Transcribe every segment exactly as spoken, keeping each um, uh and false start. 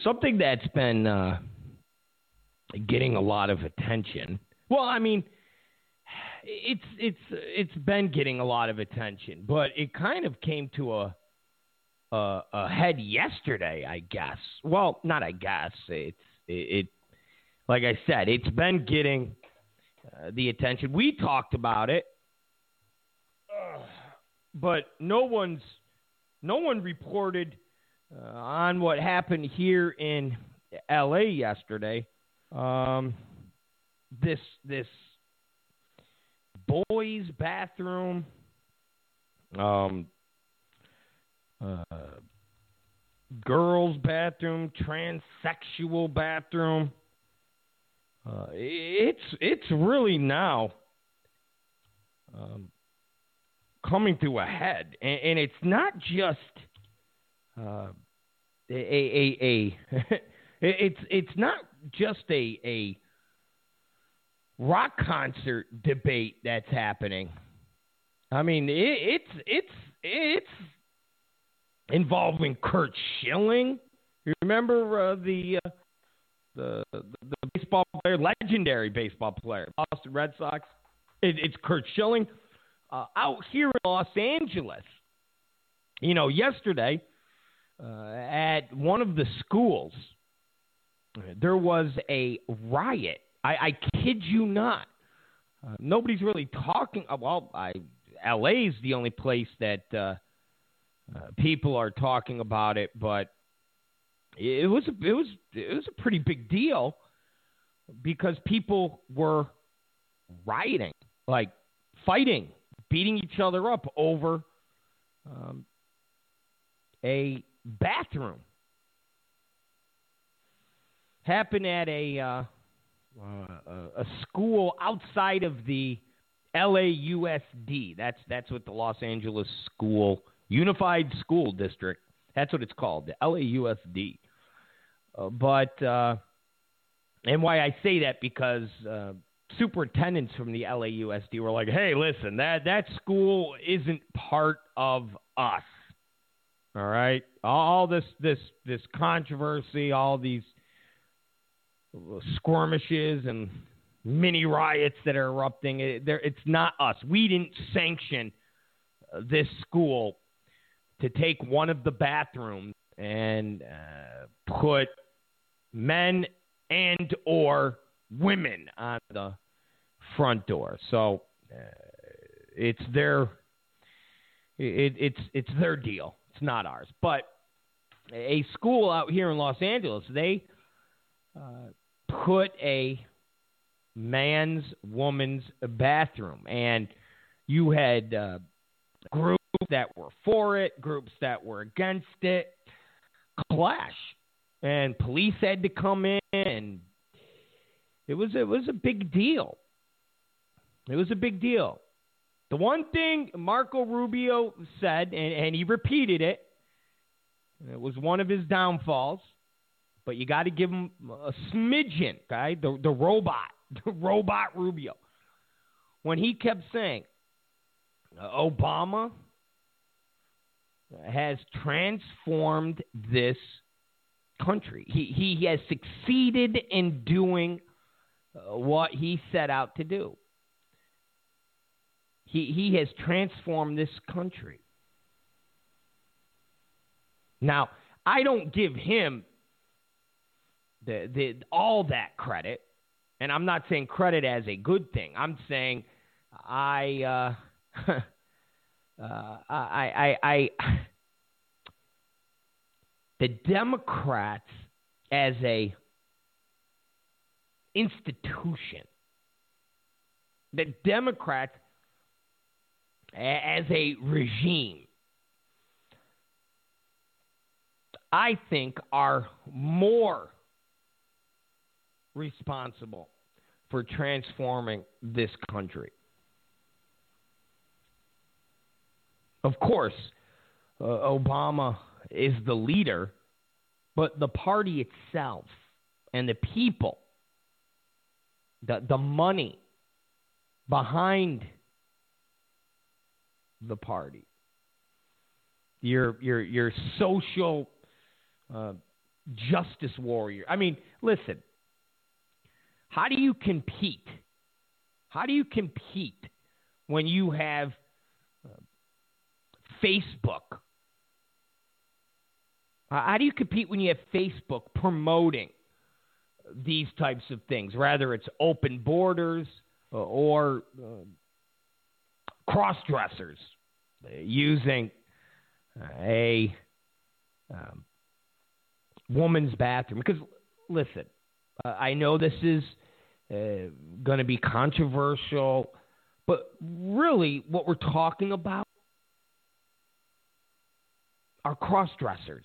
something that's been uh, getting a lot of attention. Well, I mean, it's it's it's been getting a lot of attention, but it kind of came to a a, a head yesterday, I guess. Well, not I guess. It's it, it like I said, it's been getting uh, the attention. We talked about it, uh, but no one's no one reported uh, on what happened here in L A yesterday. Um, this this boys' bathroom, um, uh, girls' bathroom, transsexual bathroom. Uh, it's it's really now um, coming to a head, and, and it's not just uh, a a, a, a it's it's not just a a rock concert debate that's happening. I mean, it, it's it's it's involving Curt Schilling. You remember uh, the, uh, the the the baseball player, legendary baseball player, Boston Red Sox. It, it's Curt Schilling uh, out here in Los Angeles. You know, yesterday uh, at one of the schools, there was a riot. I, I kid you not. Uh, nobody's really talking. Uh, well, I, L A is the only place that uh, uh, people are talking about it, but it was a, it was it was a pretty big deal because people were rioting, like fighting, beating each other up over um, a bathroom. Happened at a. Uh, Uh, a school outside of the L A U S D. That's that's what the Los Angeles School Unified School District. That's what it's called, the L A U S D. Uh, but uh, and why I say that because uh, superintendents from the L A U S D were like, "Hey, listen, that that school isn't part of us. All right, all this this this controversy, all these skirmishes and mini riots that are erupting. It's not us. We didn't sanction this school to take one of the bathrooms and uh, put men and or women on the front door. So uh, it's their it, it's it's their deal. It's not ours. But a school out here in Los Angeles, they uh, put a man's, woman's bathroom. And you had uh, groups that were for it, groups that were against it, clash. And police had to come in, and it was, it was a big deal. It was a big deal. The one thing Marco Rubio said, and, and he repeated it, and it was one of his downfalls, but you got to give him a smidgen, okay? The, the robot, the robot Rubio. When he kept saying, Obama has transformed this country. He, he has succeeded in doing uh, what he set out to do. He, he has transformed this country. Now, I don't give him the, the all that credit, and I'm not saying credit as a good thing. I'm saying I, uh, uh, I, I, I, the Democrats as a institution, the Democrats as a regime, I think are more responsible for transforming this country. Of course, uh, Obama is the leader, but the party itself and the people, the, the money behind the party, your your your social uh, justice warrior. I mean, listen, how do you compete? How do you compete when you have uh, Facebook? Uh, how do you compete when you have Facebook promoting these types of things, rather it's open borders uh, or uh, cross-dressers uh, using uh, a um, woman's bathroom? Because, listen, uh, I know this is uh, going to be controversial, but really what we're talking about are cross-dressers.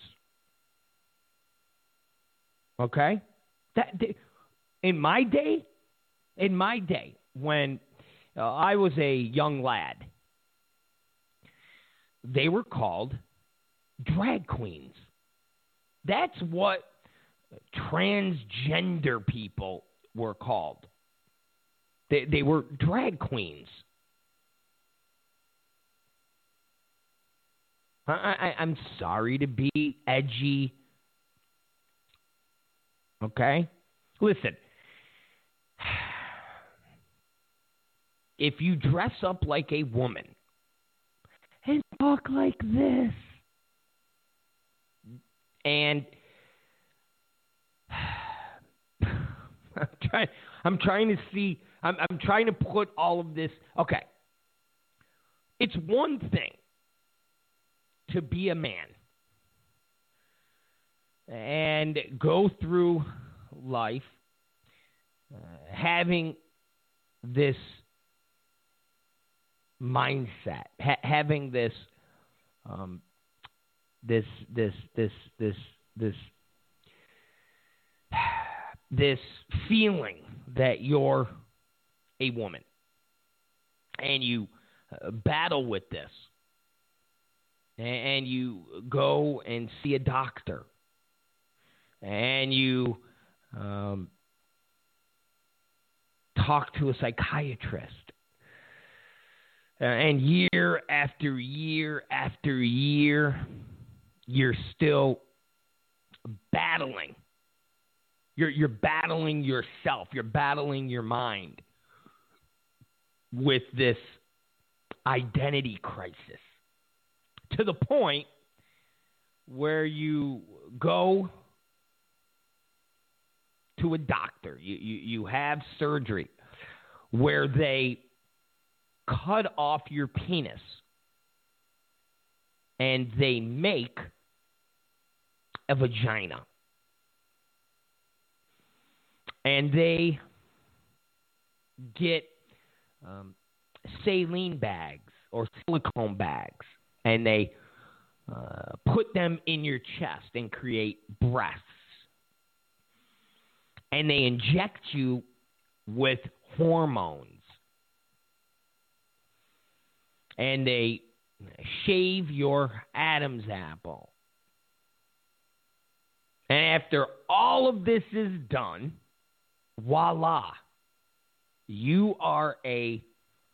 Okay? That, in my day, in my day, when uh, I was a young lad, they were called drag queens. That's what transgender people were called. They, they were drag queens. I, I, I'm sorry to be edgy. Okay? Listen, if you dress up like a woman and talk like this, and I'm trying, I'm trying to see, I'm, I'm trying to put all of this, okay. It's one thing to be a man and go through life uh, having this mindset, ha- having this, um, this, this, this, this, this, this feeling that you're a woman, and you uh, battle with this, and, and you go and see a doctor, and you um, talk to a psychiatrist, uh, and year after year after year, you're still battling. You're, you're battling yourself. You're battling your mind with this identity crisis, to the point where you go to a doctor. You, you, you have surgery where they cut off your penis and they make a vagina. And they get um, saline bags or silicone bags, and they uh, put them in your chest and create breasts. And they inject you with hormones. And they shave your Adam's apple. And after all of this is done, voila, you are a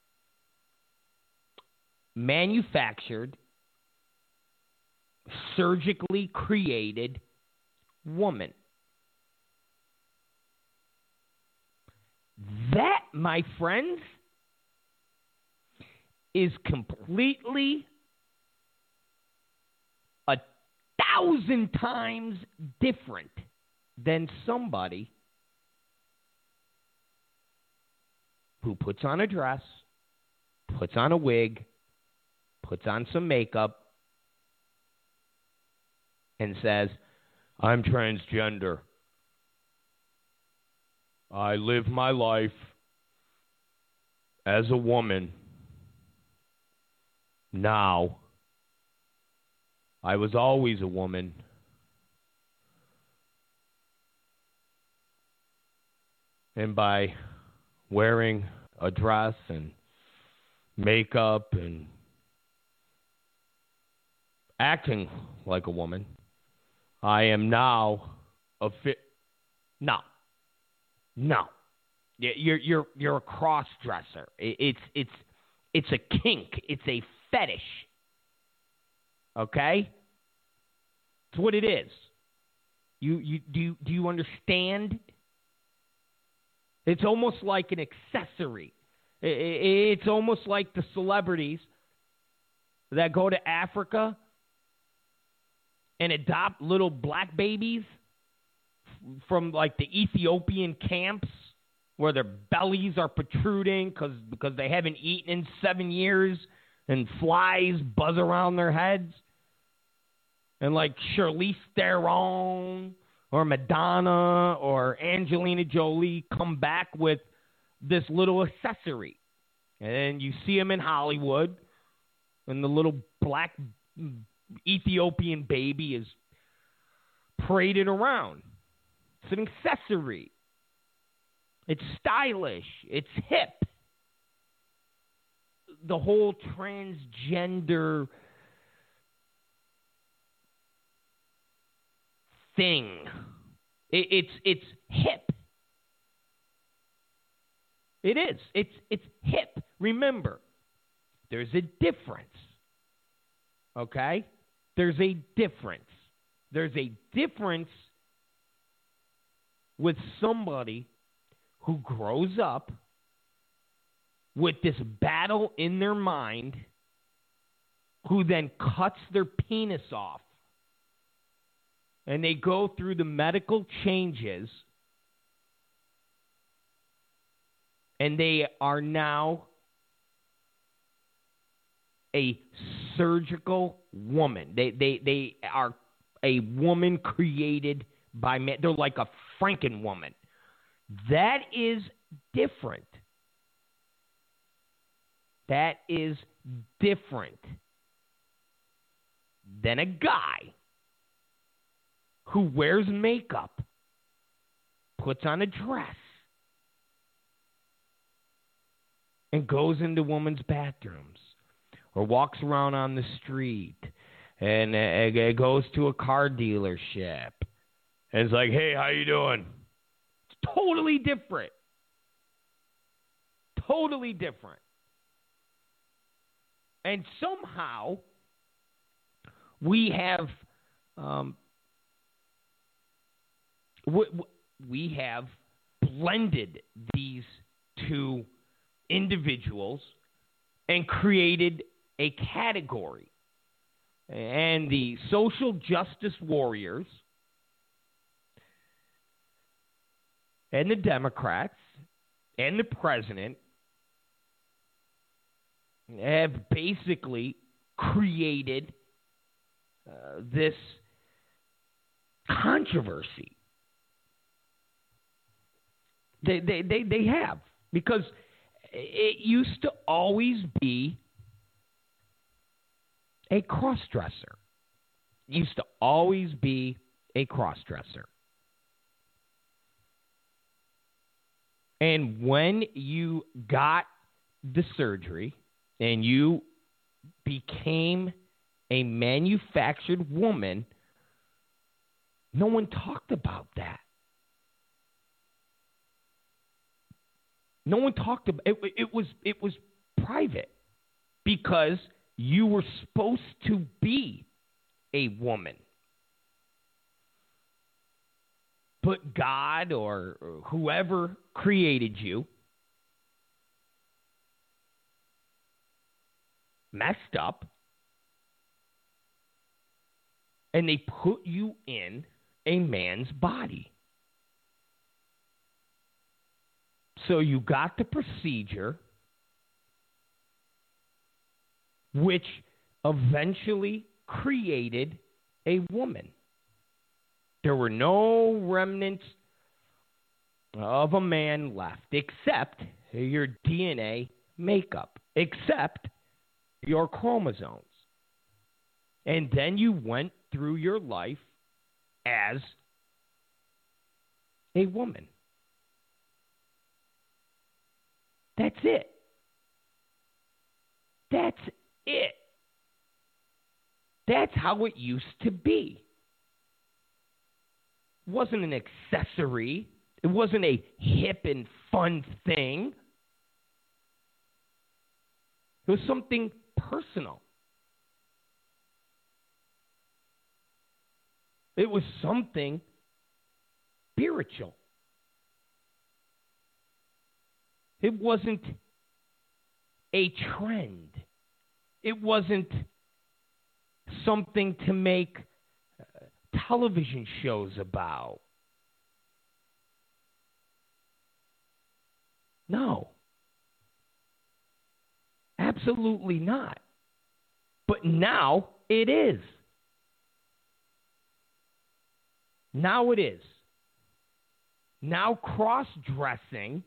manufactured, surgically created woman. That, my friends, is completely a thousand times different than somebody who puts on a dress, puts on a wig, puts on some makeup, and says, I'm transgender. I live my life as a woman. Now, I was always a woman. And by wearing a dress and makeup and acting like a woman, I am now a fit. No, no, you're you're you're a cross dresser. It's it's it's a kink. It's a fetish. Okay, it's what it is. You, you, do, you, do you understand? It's almost like an accessory. It's almost like the celebrities that go to Africa and adopt little black babies from like the Ethiopian camps where their bellies are protruding cause, because they haven't eaten in seven years and flies buzz around their heads. And like Charlize Theron or Madonna or Angelina Jolie come back with this little accessory. And you see them in Hollywood, and the little black Ethiopian baby is paraded around. It's an accessory. It's stylish. It's hip. The whole transgender thing. It, it's it's hip. It is. It's it's hip. Remember, there's a difference. Okay? There's a difference. There's a difference with somebody who grows up with this battle in their mind, who then cuts their penis off, and they go through the medical changes, and they are now a surgical woman. They they they are a woman created by man. They're like a Frankenwoman. That is different. That is different than a guy who wears makeup, puts on a dress, and goes into women's bathrooms or walks around on the street and uh, goes to a car dealership and is like, hey, how you doing? It's totally different. Totally different. And somehow we have um, we, we have blended these two individuals and created a category. And the social justice warriors and the Democrats and the president have basically created uh, this controversy. They, they, they, they have. Because it used to always be a cross-dresser. It used to always be a cross-dresser. And when you got the surgery and you became a manufactured woman, no one talked about that. No one talked about it. It was it was private because you were supposed to be a woman. But God or whoever created you messed up, and they put you in a man's body. So you got the procedure, which eventually created a woman. There were no remnants of a man left except your D N A makeup, except your chromosomes. And then you went through your life as a woman. That's it. That's it. That's how it used to be. It wasn't an accessory. It wasn't a hip and fun thing. It was something personal. It was something spiritual. It wasn't a trend. It wasn't something to make uh, television shows about. No. Absolutely not. But now it is. Now it is. Now cross-dressing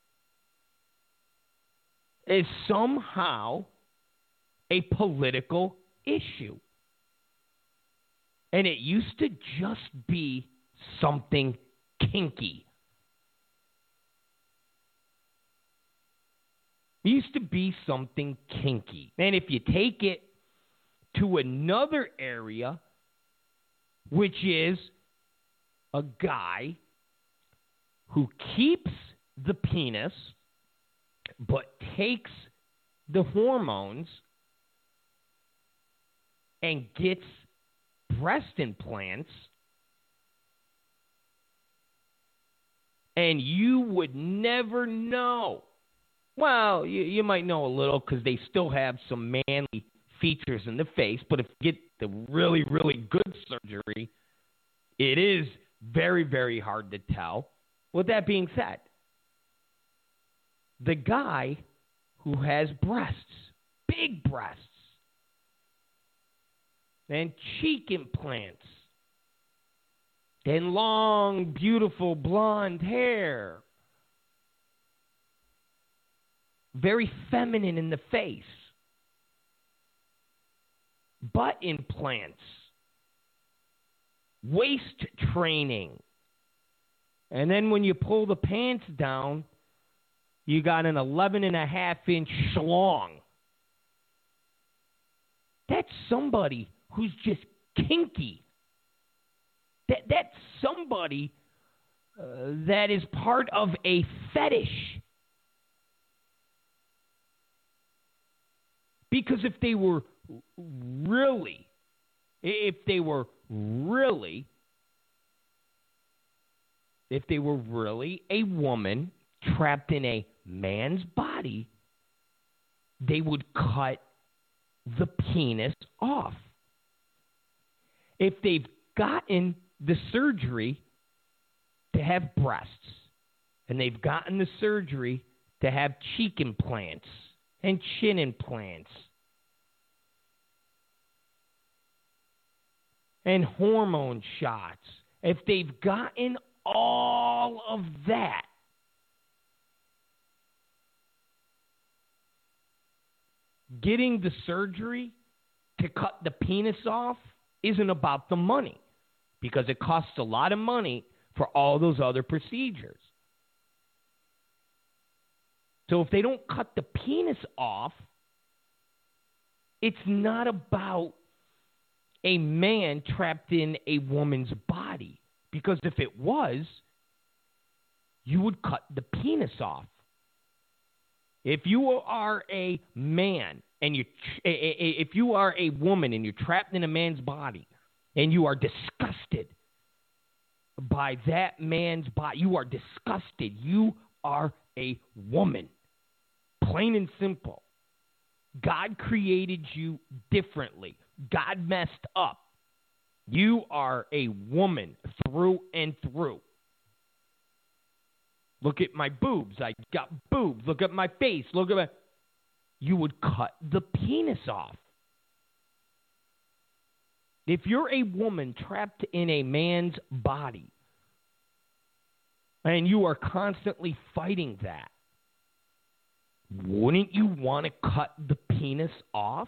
is somehow a political issue. And it used to just be something kinky. It used to be something kinky. And if you take it to another area, which is a guy who keeps the penis but takes the hormones and gets breast implants, and you would never know. Well, you, you might know a little because they still have some manly features in the face, but if you get the really, really good surgery, it is very, very hard to tell. With that being said, the guy who has breasts, big breasts, and cheek implants, and long, beautiful blonde hair, very feminine in the face, butt implants, waist training, and then when you pull the pants down, you got an eleven and a half inch schlong. That's somebody who's just kinky. That that's somebody uh, that is part of a fetish. Because if they were really, if they were really, if they were really a woman trapped in a man's body, they would cut the penis off. If they've gotten the surgery to have breasts, and they've gotten the surgery to have cheek implants and chin implants and hormone shots, if they've gotten all of that, getting the surgery to cut the penis off isn't about the money, because it costs a lot of money for all those other procedures. So if they don't cut the penis off, it's not about a man trapped in a woman's body. Because if it was, you would cut the penis off. If you are a man and you, if you are a woman and you're trapped in a man's body and you are disgusted by that man's body, you are disgusted. You are a woman. Plain and simple. God created you differently. God messed up. You are a woman through and through. Look at my boobs. I got boobs. Look at my face. Look at my... You would cut the penis off. If you're a woman trapped in a man's body and you are constantly fighting that, wouldn't you want to cut the penis off?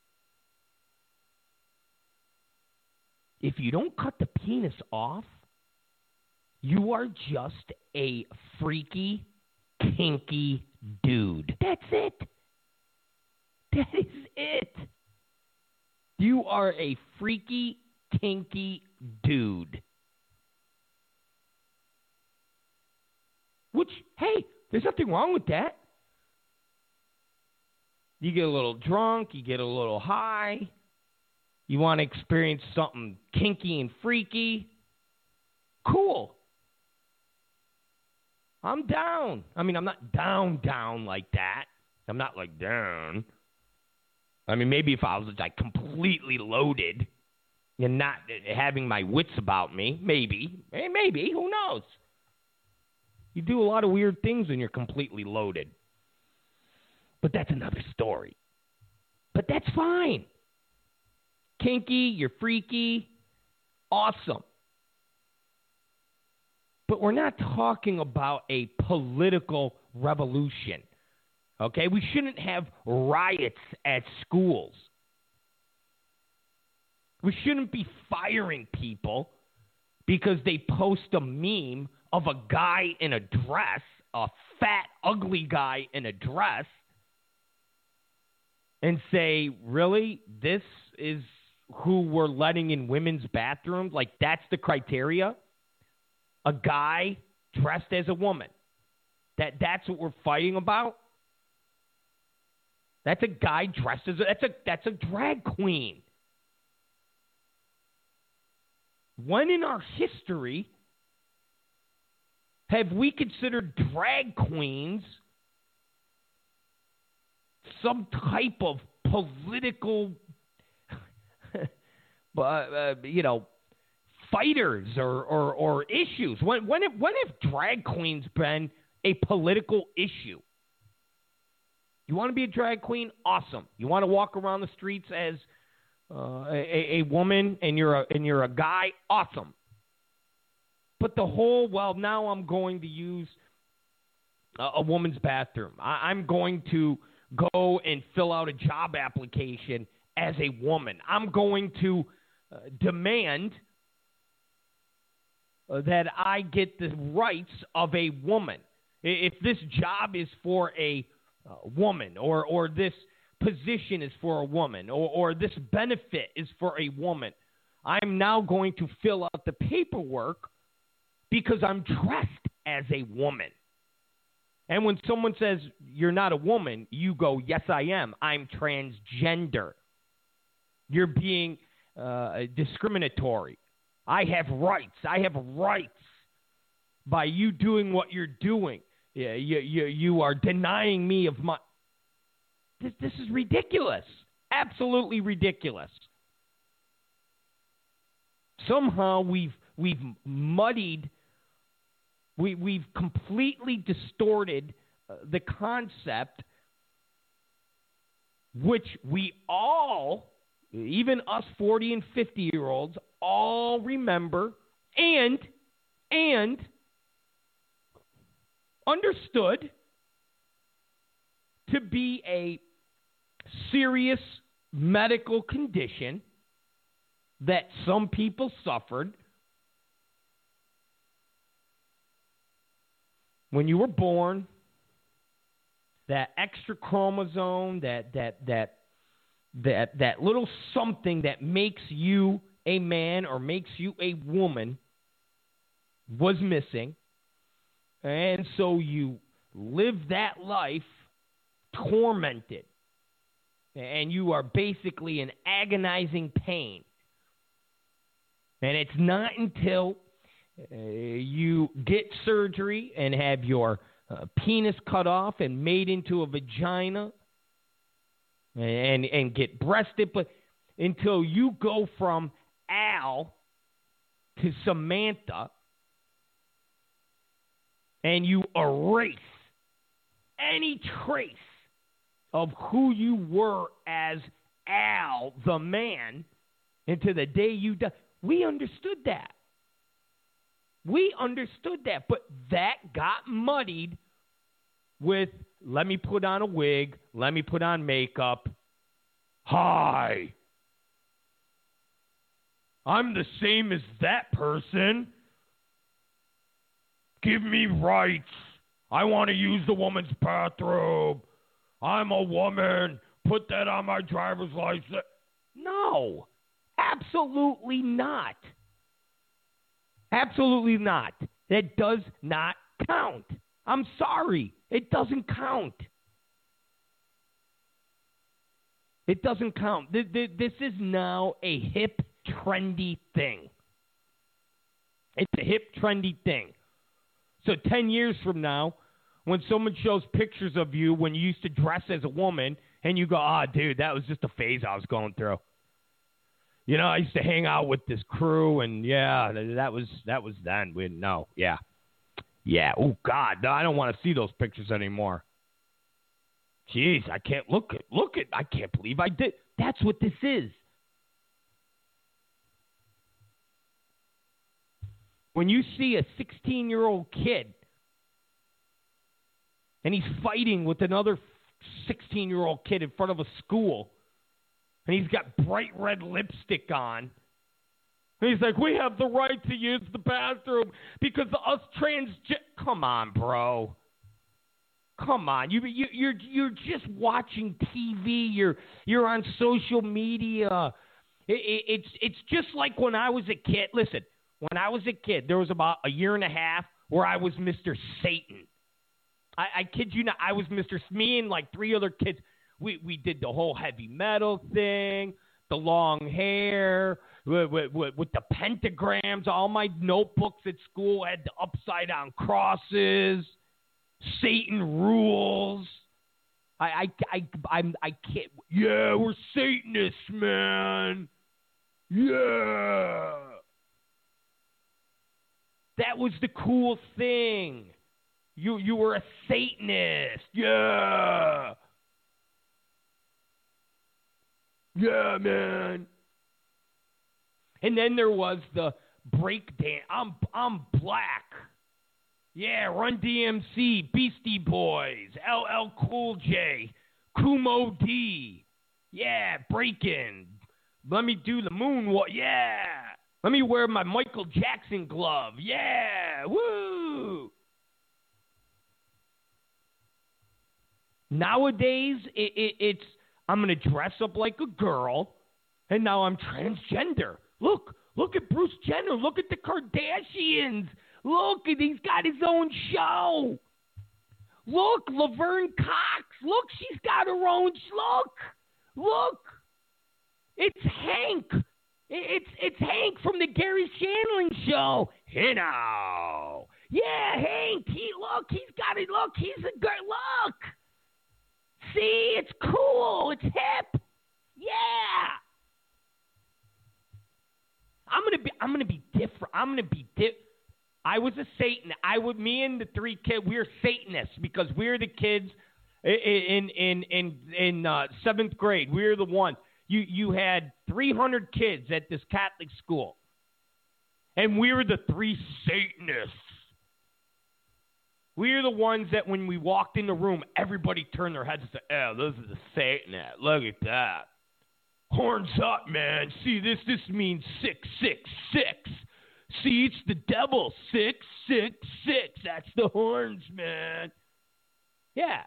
If you don't cut the penis off, you are just a freaky, kinky dude. That's it. That is it. You are a freaky, kinky dude. Which, hey, there's nothing wrong with that. You get a little drunk, you get a little high, you want to experience something kinky and freaky. Cool. I'm down. I mean, I'm not down, down like that. I'm not like down. I mean, maybe if I was like completely loaded and not having my wits about me, maybe, maybe, who knows? You do a lot of weird things when you're completely loaded. But that's another story. But that's fine. Kinky, you're freaky, awesome. But we're not talking about a political revolution, okay? We shouldn't have riots at schools. We shouldn't be firing people because they post a meme of a guy in a dress, a fat, ugly guy in a dress, and say, really, this is who we're letting in women's bathrooms? Like, that's the criteria? A guy dressed as a woman. That that's what we're fighting about? That's a guy dressed as a that's a that's a drag queen. When in our history have we considered drag queens some type of political uh, you know, fighters or, or, or issues? When when have, when have drag queens been a political issue? You want to be a drag queen? Awesome. You want to walk around the streets as uh, a, a woman and you're a, and you're a guy? Awesome. But the whole, well, now I'm going to use a, a woman's bathroom. I, I'm going to go and fill out a job application as a woman. I'm going to uh, demand uh, that I get the rights of a woman. If this job is for a uh, woman, or or this position is for a woman, or, or this benefit is for a woman, I'm now going to fill out the paperwork because I'm dressed as a woman. And when someone says you're not a woman, you go, yes, I am. I'm transgender. You're being uh, discriminatory. I have rights. I have rights by you doing what you're doing. You, you, you, you are denying me of my... This, this is ridiculous. Absolutely ridiculous. Somehow we've we've muddied, we, we've completely distorted uh, the concept which we all, even us forty and fifty-year-olds, all remember and and understood to be a serious medical condition that some people suffered when you were born. That extra chromosome, that that that that that little something that makes you a man or makes you a woman was missing. And so you live that life tormented. And you are basically in agonizing pain. And it's not until uh, you get surgery and have your uh, penis cut off and made into a vagina and and get breasted, but until you go from Al to Samantha and you erase any trace of who you were as Al, the man, into the day you died. We understood that. We understood that. But that got muddied with, let me put on a wig, let me put on makeup. Hi. I'm the same as that person. Give me rights. I want to use the woman's bathroom. I'm a woman. Put that on my driver's license. No, absolutely not. Absolutely not. That does not count. I'm sorry. It doesn't count. It doesn't count. This is now a hip, trendy thing. It's a hip, trendy thing. So ten years from now, when someone shows pictures of you when you used to dress as a woman, and you go, ah, oh, dude, that was just a phase I was going through. You know, I used to hang out with this crew, and yeah, that was that was then. We didn't know. Yeah. Yeah. Oh, God, no, I don't want to see those pictures anymore. Jeez, I can't look at, look at, I can't believe I did. That's what this is. When you see a sixteen-year-old kid and he's fighting with another sixteen-year-old kid in front of a school, and he's got bright red lipstick on, and he's like, we have the right to use the bathroom because us trans... Come on, bro. Come on. You, you, you're you're just watching T V. You're you're on social media. It, it, it's it's just like when I was a kid. Listen, when I was a kid, there was about a year and a half where I was Mister Satan. I, I kid you not. I was Mister Me and like three other kids. We we did the whole heavy metal thing, the long hair, with, with, with the pentagrams. All my notebooks at school had the upside down crosses. Satan rules. I I I I'm I can't. Yeah, we're Satanists, man. Yeah. That was the cool thing. You you were a Satanist. Yeah. Yeah, man. And then there was the break dance. I'm I'm black. Yeah, Run D M C, Beastie Boys, L L Cool J, Kumo D. Yeah, breaking. Let me do the moonwalk. Yeah. Let me wear my Michael Jackson glove. Yeah. Woo. Nowadays, it, it, it's I'm going to dress up like a girl, and now I'm transgender. Look, look at Bruce Jenner. Look at the Kardashians. Look, he's got his own show. Look, Laverne Cox. Look, she's got her own. Look, look. It's Hank. It's it's Hank from the Gary Shandling show. You know. Yeah, Hank. He look. He's got it. Look, he's a good look. See, it's cool. It's hip. Yeah. I'm gonna be. I'm gonna be different. I'm gonna be di- I was a Satan. I would. Me and the three kids. We are Satanists because we're the kids in in in in uh, seventh grade. We're the ones. You you had three hundred kids at this Catholic school, and we were the three Satanists. We are the ones that when we walked in the room, everybody turned their heads and said, "Oh, those are the Satanists. Look at that. Horns up, man. See, this this means six, six, six. See, it's the devil. Six, six, six. That's the horns, man." Yeah.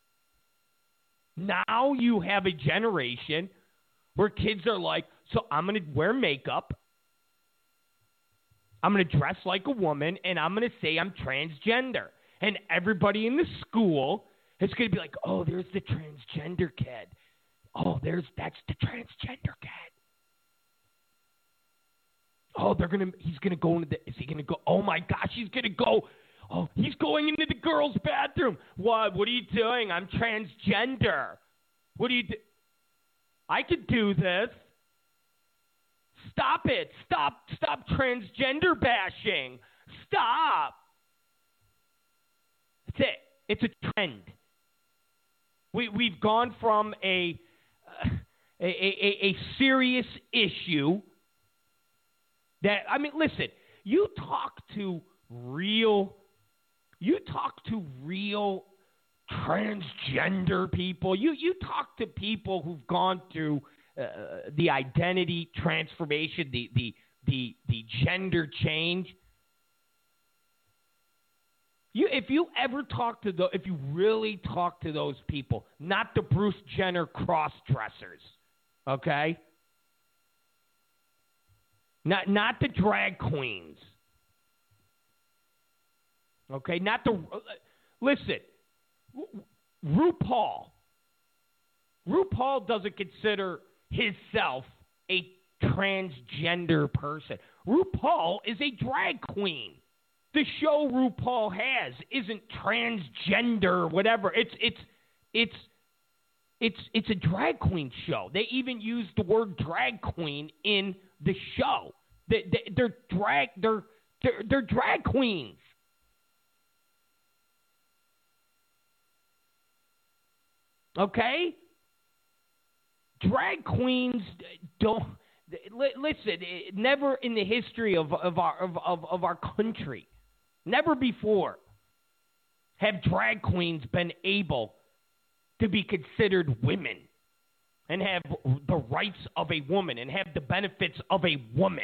Now you have a generation where kids are like, so I'm going to wear makeup. I'm going to dress like a woman, and I'm going to say I'm transgender. And everybody in the school is going to be like, oh, there's the transgender kid. Oh, there's that's the transgender kid. Oh, they're gonna. He's gonna go into the. Is he gonna go? Oh my gosh, he's gonna go. Oh, he's going into the girls' bathroom. What? What are you doing? I'm transgender. What do you do? I could do this. Stop it. Stop. Stop transgender bashing. Stop. That's it. It's a trend. We we've gone from a uh, a, a a serious issue that I mean, listen. You talk to real, you talk to real transgender people. You you talk to people who've gone through uh, the identity transformation, the the the the gender change. You, if you ever talk to the, if you really talk to those people, not the Bruce Jenner cross-dressers, okay? Not not the drag queens, okay? Not the, listen, RuPaul. RuPaul doesn't consider himself a transgender person. RuPaul is a drag queen. The show RuPaul has isn't transgender or whatever. It's it's it's it's it's a drag queen show. They even use the word drag queen in the show. They, they, they're drag they're, they're they're drag queens. Okay? Drag queens don't listen. Never in the history of of our of, of, of our country. Never before have drag queens been able to be considered women and have the rights of a woman and have the benefits of a woman.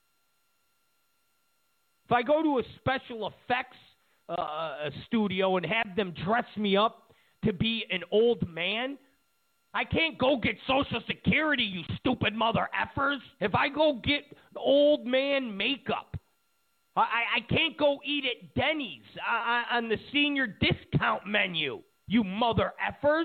If I go to a special effects uh, studio and have them dress me up to be an old man, I can't go get Social Security, you stupid mother effers. If I go get old man makeup, I, I can't go eat at Denny's uh, on the senior discount menu, you mother effers.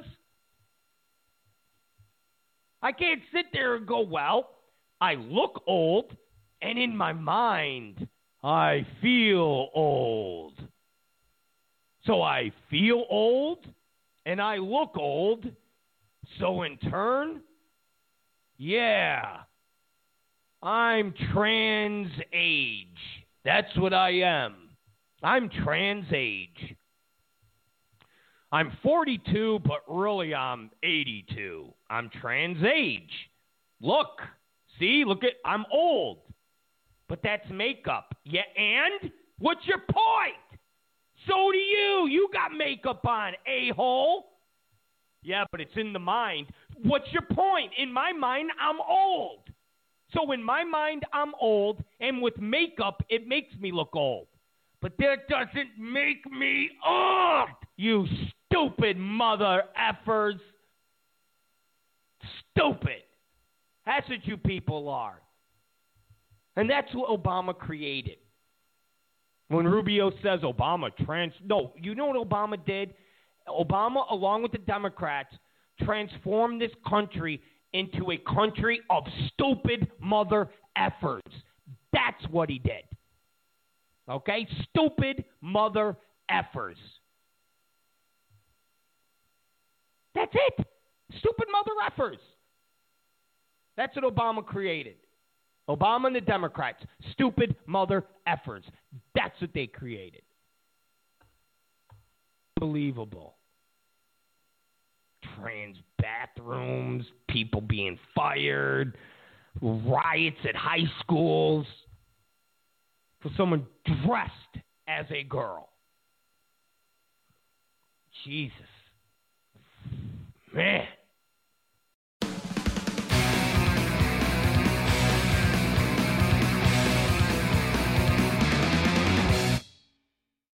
I can't sit there and go, well, I look old, and in my mind, I feel old. So I feel old, and I look old, so in turn, yeah, I'm trans age. That's what I am. I'm trans age. I'm forty-two, but really I'm eighty-two. I'm trans age. Look. See? Look at, I'm old. But that's makeup. Yeah, and? What's your point? So do you. You got makeup on, a-hole. Yeah, but it's in the mind. What's your point? In my mind, I'm old. So in my mind, I'm old, and with makeup, it makes me look old. But that doesn't make me old, you stupid mother effers. Stupid. That's what you people are. And that's what Obama created. When Rubio says Obama trans... No, you know what Obama did? Obama, along with the Democrats, transformed this country into a country of stupid mother effers. That's what he did. Okay? Stupid mother effers. That's it. Stupid mother effers. That's what Obama created. Obama and the Democrats. Stupid mother effers. That's what they created. Unbelievable. Trans bathrooms, people being fired, riots at high schools for someone dressed as a girl. Jesus. Man.